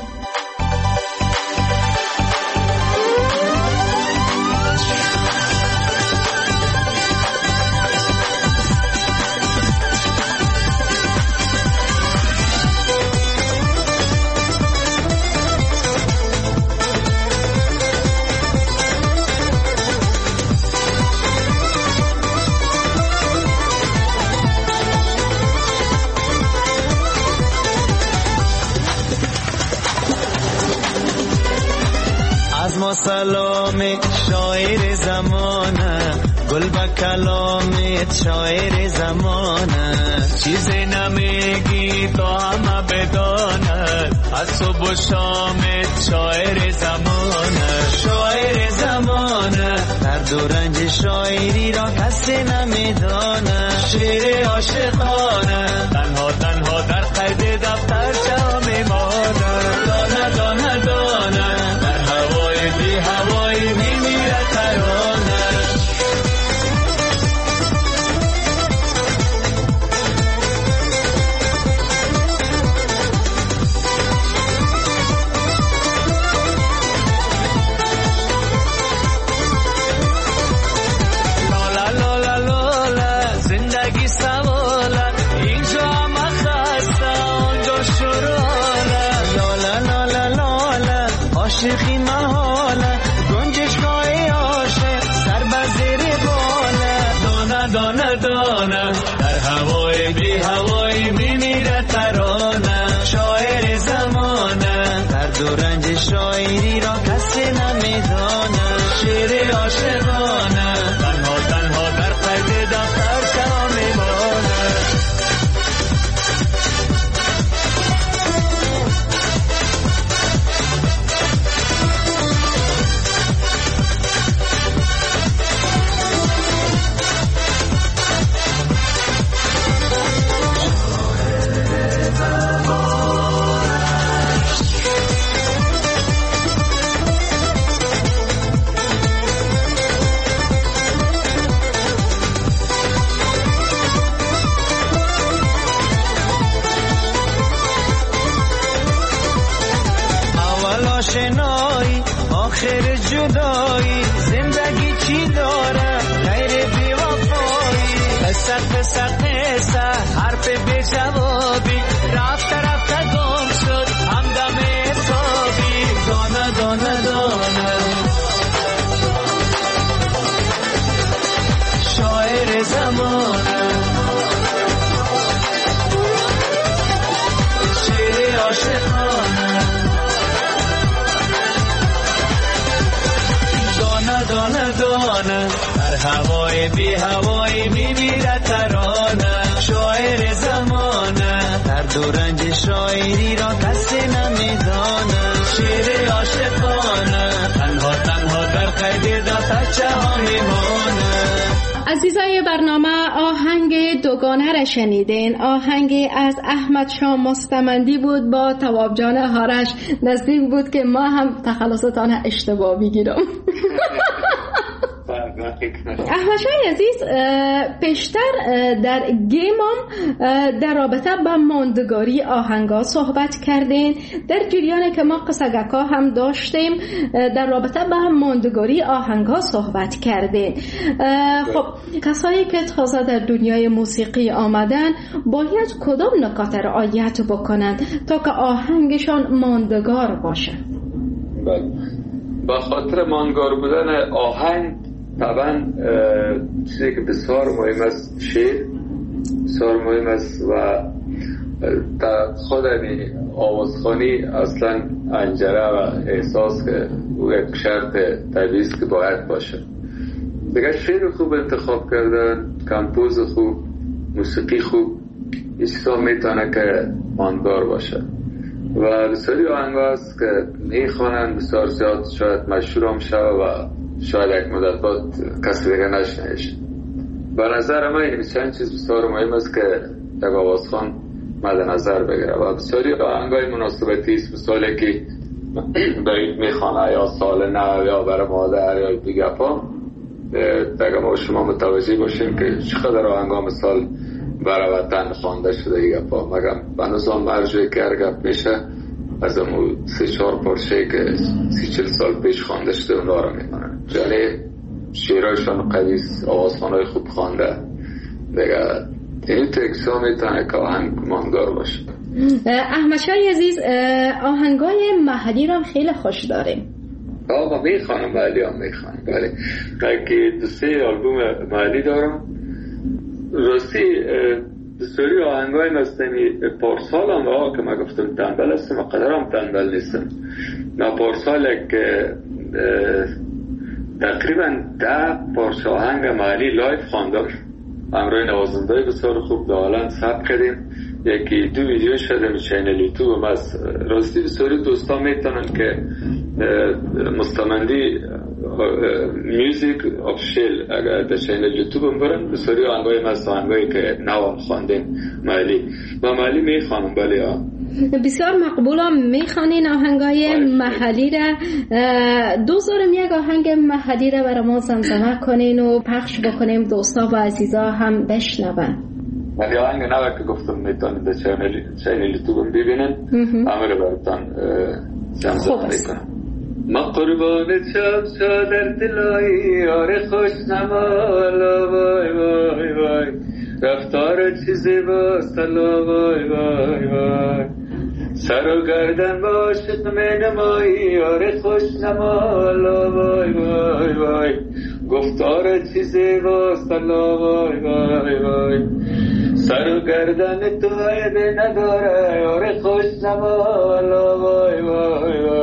سلام شاعر زمانه گل با کلامت شاعر زمانه چیزی نمیگی تو همه بداند از صبح و شامت شاعر زمانه درد و رنج شاعری را کسی نمیدانه شعر عاشقانه تنها در قید دفتر جا میمانه دانه هوای میمیره ترانه لالا لالا زندگی سواله اینجا همه خسته اونجا شراله لالا لالا عاشقی محاله دانه در درد و رنج شاعری را کسی نمیدانه. شعر عاشقانه تنها تنها در قید دفتر چرا میمانه. آشنایی آخر جدایی زندگی چی داره غیر بی‌وفایی. قصه حرف بی جوابی رفته گم شد همدم حسابی. دانه دانه دانه شاعر زمانه شعر عاشقانه. دانه دانه در هوای بی هوای میمیره ترانه. شاعر زمانه درد و رنج شاعری را کسی نمیدانه. شعر عاشقانه تنها تنها در قید دفترچه ها میمانه. عزیزای برنامه آهنگ دوگانه را شنیدین. آهنگی از احمد شاه مستمندی بود با تواب جان هارش. نزدیک بود که ما هم تخلصتان اشتباه بگیرم. احمد شاه عزیز پیشتر در گیمام در رابطه با ماندگاری آهنگا صحبت کردین. در جریان که ما قصگکا هم داشتیم در رابطه با ماندگاری آهنگا صحبت کردین. خب کسایی که تازه در دنیای موسیقی آمدن باید کدام نکات رعایت بکنند تا که آهنگشان ماندگار باشه؟ با خاطر ماندگار بودن آهنگ طبعا چیزی که بسیار مهم است شعر بسیار مهم است و خود آوازخوانی اصلا انجره و احساس که او یک شرط طبیعی است که باید باشه. دیگه شعر خوب انتخاب کردن، کمپوز خوب، موسیقی خوب، این چیزا میتونه که ماندگار باشه. و بسیاری آهنگ هست که میخوانن بسیار زیاد شاید مشهور هم شود و شاید یک مدت بعد کسی دیگه نشنهش. به نظر من این چند چیز بسیار مهم است که یک آوازخوان مد نظر بگیره و بسیاری آهنگای مناسبتی است. مثالی که برید میخوانه یا سال نو یا برای مادر یا دیگه پا دیگه ما شما متوجه باشیم که چقدر آهنگا مثال برای وطن خوانده شده دیگه پا مگم به نظام مرجعی که هرگب میشه از امو 3-4 پارچه که 30-40 سال پیش خوانده شده اونا رو میکنن. یعنی شعرهایشان قویس، آوازخوانهای خوب خوانده دیگه. این تکسا میتونه که آهنگ ماندگار باشه. احمد شاه عزیز آهنگای محلی رو خیلی خوش داریم. آقا میخوانم محلی هم میخوانم ولی که 2-3 آلبوم محلی دارم. راستی بسیاری آهنگای مستمی پارسال هم که من گفتم تنبل هستم و قدر هم تنبل نیستم. من پارسال که تقریبا 10 پارچه آهنگ محلی لایف خواندم همراه نوازنده بسیار خوب دالان ثبت کردیم. یکی 2 ویدیو شده چینل یوتیوب هم از راستی بسیاری دوستان میتونن که مستمندی میوزیک آفیشیل اگر در چینل یوتیوب هم برن بسیاری آهنگای مثل آهنگایی که نوام خواندیم محلی و محلی میخوانم. بله ها بسیار مقبولم میخوانین آهنگای محلی را. دوست دارم یک آهنگ محلی را برای ما زمزمه کنین و پخش بکنیم دوستا و عزیزا هم بشنون. ولی آهنگ نوه که گفتم میتونید در چینل یوتیوب ببینن همه رو براتان زمزمه میکنم. ما قربان چشم در دلای آره خوش نمالا وای وای وای رفتار چیزی با سلا وای وای وای سر و گردن با عاشق می نمایی آره خوش نمالا وای وای وای گفتار چیزی با سلا وای وای وای سر و گردن تو عیبی نداره آره خوش نمالا وای وای وای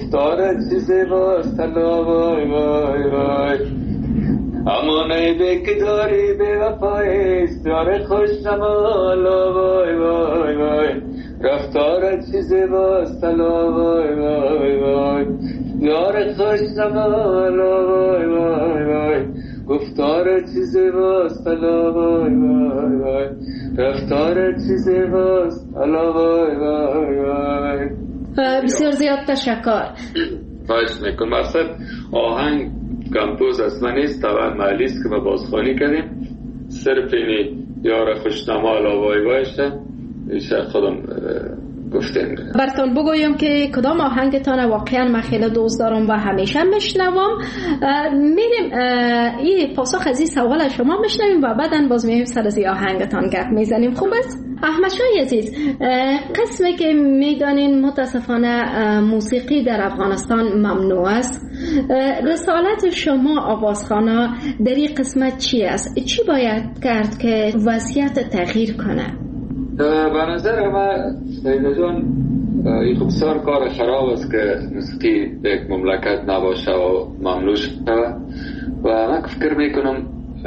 گفتارت چی زیباست الا وای وای وای همونه به که داری به وفایست یار خوش نمالا وای وای وای رفتارت چی زیباست الا وای وای وای یار خوش نمالا وای وای وای گفتارت چی زیباست الا وای وای وای رفتارت چی زیباست الا وای وای وای. بسیار زیاد تشکر. خواهش میکنم. مقصد آهنگ کمپوز اصلا نیست، طبعا محلی است که ما بازخوانی کردیم، صرف اینی یار خوشنما الا وای وایشه ایشه خودم گفتیم. براتون بگویم که کدام آهنگتان واقعا من خیلی دوست دارم و همیشه میشنوم. میریم این پاسخ از این سوال شما میشنویم و بعدا باز میریم سر از این آهنگتان گپ میزنیم. خوب است؟ احمد شاه عزیز، قسمی که میدانین متاسفانه موسیقی در افغانستان ممنوع است، رسالت شما آوازخوانا در این قسمت چی است؟ چی باید کرد که وضعیت تغییر کنه؟ به نظر من سیده جان این خب بسیار کار خراب است که موسیقی به یک مملکت نباشه و ممنوع شده و من فکر میکنم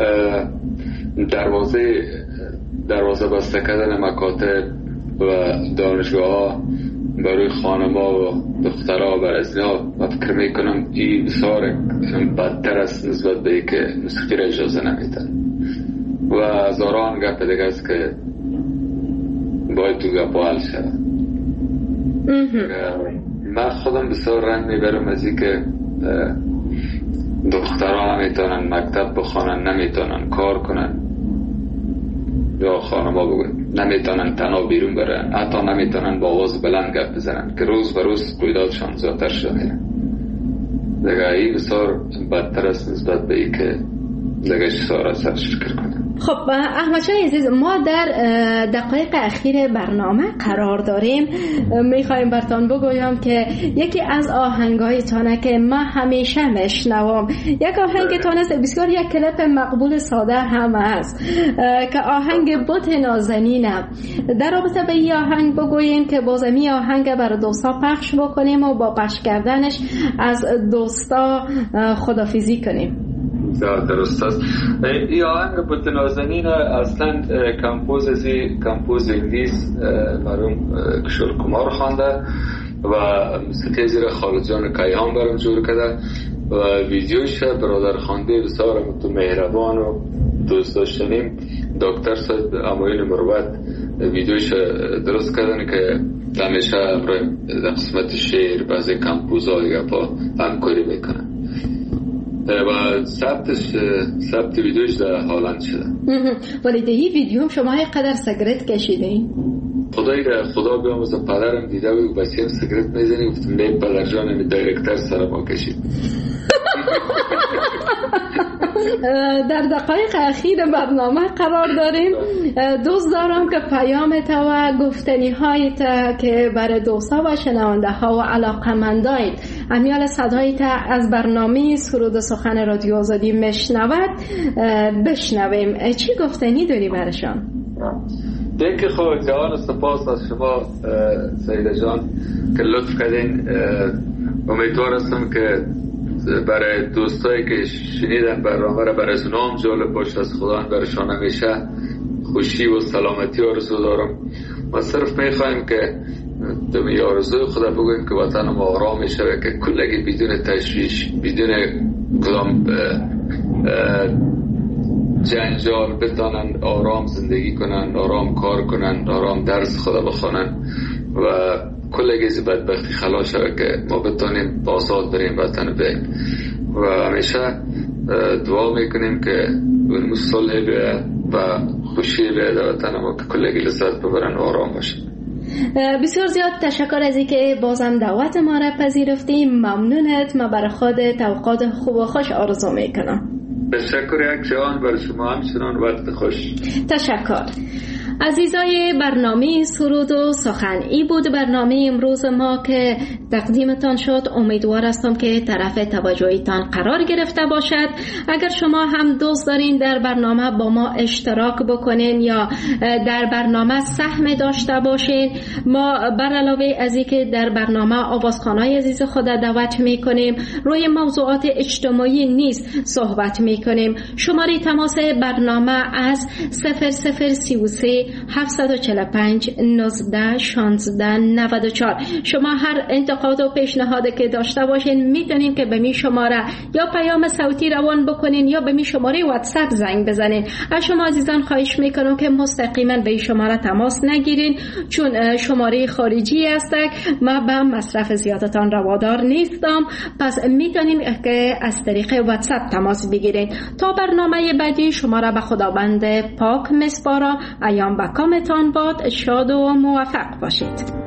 دروازه بسته کردن مکاتب و دانشگاه ها برای خانما و دخترها بر ازنا من فکر میکنم این بسیار بدتر است نسبت به که موسیقی را اجازه نمیدن و هزاران گپ دیگه است که باید تو گپ حل شد. من خودم بسیار رنج میبرم از این که دخترها نمیتونن مکتب بخوانن، نمیتونن کار کنن یا خانما بگن نمیتونن تنها بیرون برن، حتی نمیتونن با آواز بلند گپ بزنن که روز به روز رویدادشان زیادتر شده. دیگه این بسیار بدتر است نسبت به این که دیگه سارا سرش فکر کنن. خب احمد شاه عزیز، ما در دقایق اخیر برنامه قرار داریم. میخوایم براتون بگویم که یکی از آهنگایتانه که من همیشه میشنوم، یک آهنگتان است بسیار یک کلیپ مقبول ساده هم است که آهنگ بت نازنینم. در رابطه به این آهنگ بگوییم که بازمی آهنگ برای دوستا پخش بکنیم و با پخش کردنش از دوستا خدافیزی کنیم. درست است. این آهنگ بت نازنین اصلا کمپوز انگلیس مرحوم کشور کمار خوانده و موسیقی زیر خالد جان کیهان برام جور کرده و ویدیوش برادر خوانده بسیار مهربان و دوست داشتنیم دکتر صاحب امایل مروت ویدیوش درست کردن که همیشه در قسمت شعر بعضی کمپوزها دیگه با همکاری میکنن و ثبت ویدیوش در هالند شده. ولی در این ویدیو شما قدر سیگارت کشیدین؟ خدا بیامرزه پدرم دیده و بچه‌ام سیگارت میزنی، گفتم نه پدر جانم دایرکتر سر ما کشید. در دقایق اخیر برنامه قرار داریم. دوست دارم که پیامت و گفتنی هایت که برای دوستا و شنونده ها و علاقمندایت امیال صدایت از برنامه سرود و سخن رادیو آزادی میشنود بشنویم. چی گفتنی داری برشان؟ دیگه خود جوان سپاس از شما سیده جان که لطف کردین. امیدوار هستم که برای دوستایی که شنیدن برنامه را برای اونام جالب باشه، از خدا برشان همیشه خوشی و سلامتی آرزو دارم. ما صرف میخوایم که دمی آرزوی خدا بگویم که وطن ما آرام شوه، که کلگی بدون تشویش، بدون کدام جنجال بتانن آرام زندگی کنن، آرام کار کنن، آرام درس خدا بخونن و کلگی زی بدبختی خلاص شوه که ما بتانیم بازاد بریم وطن بیم و همیشه دعا میکنیم که اون صلح بیه و خوشی بیه در وطن ما که کلگی لذت ببرن و آرام باشن. بسیار زیاد تشکر از اینکه بازم دعوت ما را پذیرفتی. ممنونت. ما برای خودت اوقات خوب و خوش آرزو میکنم. تشکر یک جان برای شما، همچنان وقت خوش. تشکر. عزیزای برنامه سرود و سخن، ای بود برنامه امروز ما که تقدیمتان شد. امیدوار هستم که طرف توجهتان قرار گرفته باشد. اگر شما هم دوست دارین در برنامه با ما اشتراک بکنین یا در برنامه سهم داشته باشین، ما بر علاوه از اینکه در برنامه آوازخوانای عزیز خود دعوت میکنیم، روی موضوعات اجتماعی نیز صحبت میکنیم. شماره تماس برنامه از 0033 745 19 16 94. شما هر انتقاد و پیشنهادی که داشته باشین میتونین که به می شماره یا پیام صوتی روان بکنین یا به می شماره واتساپ زنگ بزنین. از شما عزیزان خواهش میکنم که مستقیما به این شماره تماس نگیرین، چون شماره خارجی است. ما به مصرف زیادتان روادار نیستم، پس میتونین که از طریق واتساپ تماس بگیرین. تا برنامه بعدی شما را به خداوند پاک میسپارم. ایام با کامتان باد. شاد و موفق باشید.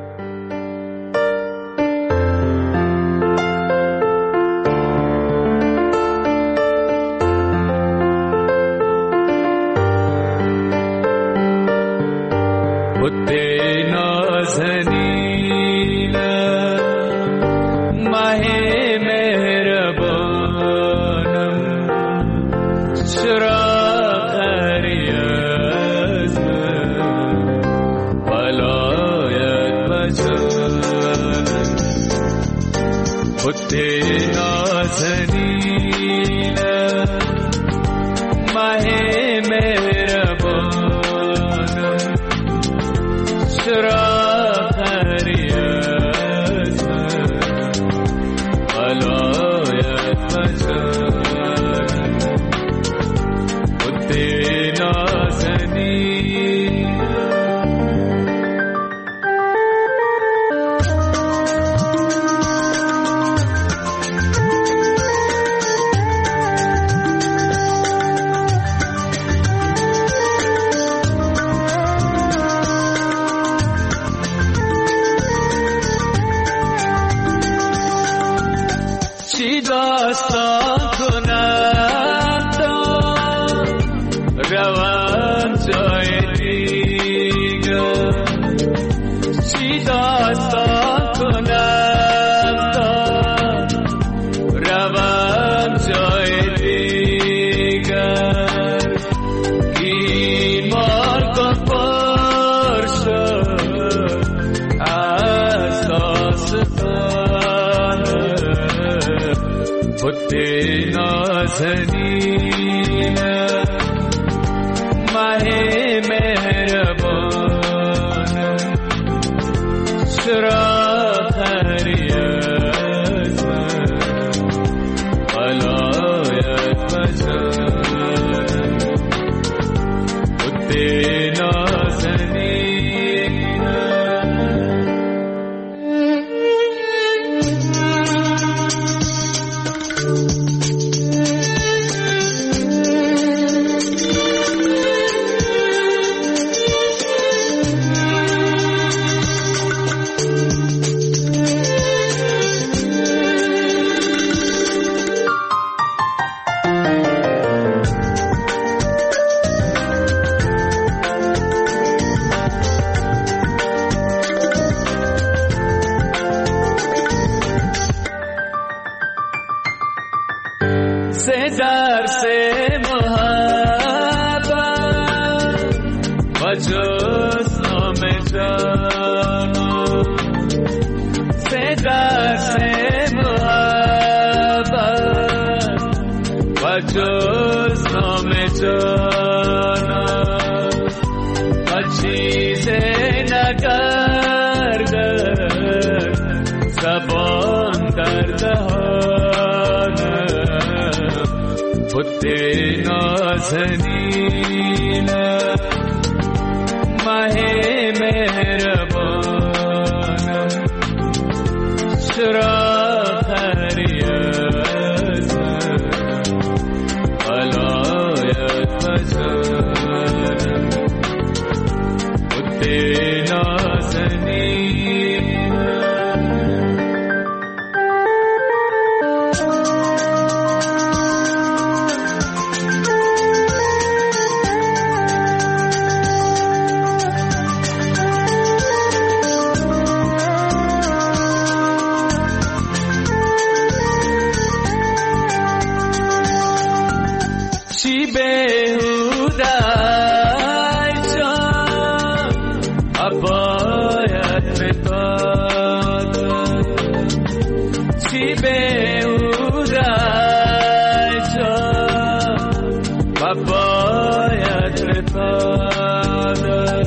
چی به او رجا و باید رفاده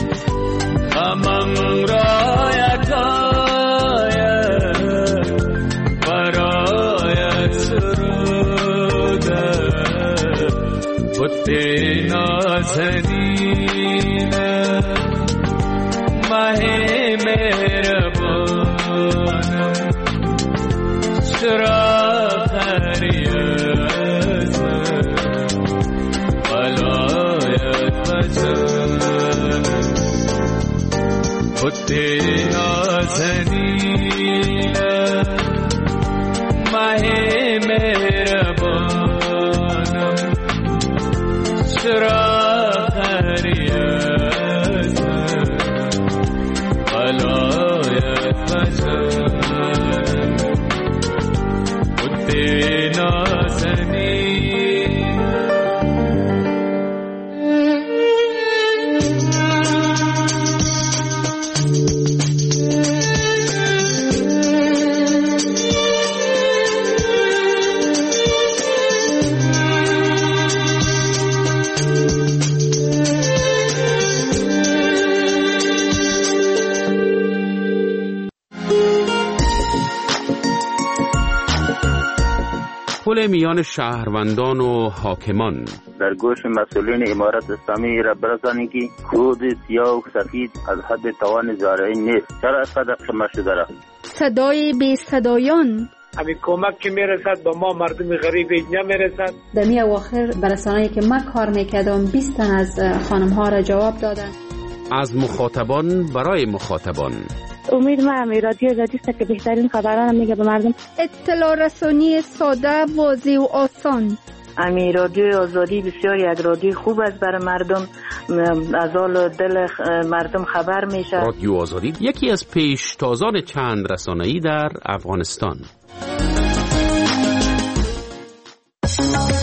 غمم را یکایت برایت سروده بطی نازنینه ماه مهربانم چرا خریت ولایت بجانم بطی نازنینه ماه مهربانم چرا خریت ولایت بجانم بطی نازنینه. پل میان شهروندان و حاکمان. در گوش مسئولین امارت اسلامی را برسانید که خود سیاه و سفید از حد توان زارعین نیست. چرا اینقدر قمه شده را؟ صدای بی صدایان. همین کمک که میرسد به ما مردم غریب اینجا میرسد. در می اواخر برسانه‌ای که من کار میکردم 20 تن از خانم ها را جواب دادن. از مخاطبان برای مخاطبان. امید من رادیو آزادی است که بهترین خبران میگه به مردم. اطلاع رسانی ساده، واضح و آسان. امی رادیو آزادی بسیار یک رادیو خوب است برای مردم، از حال دل مردم خبر میشه. رادیو آزادی یکی از پیشتازان چند رسانه‌ای در افغانستان.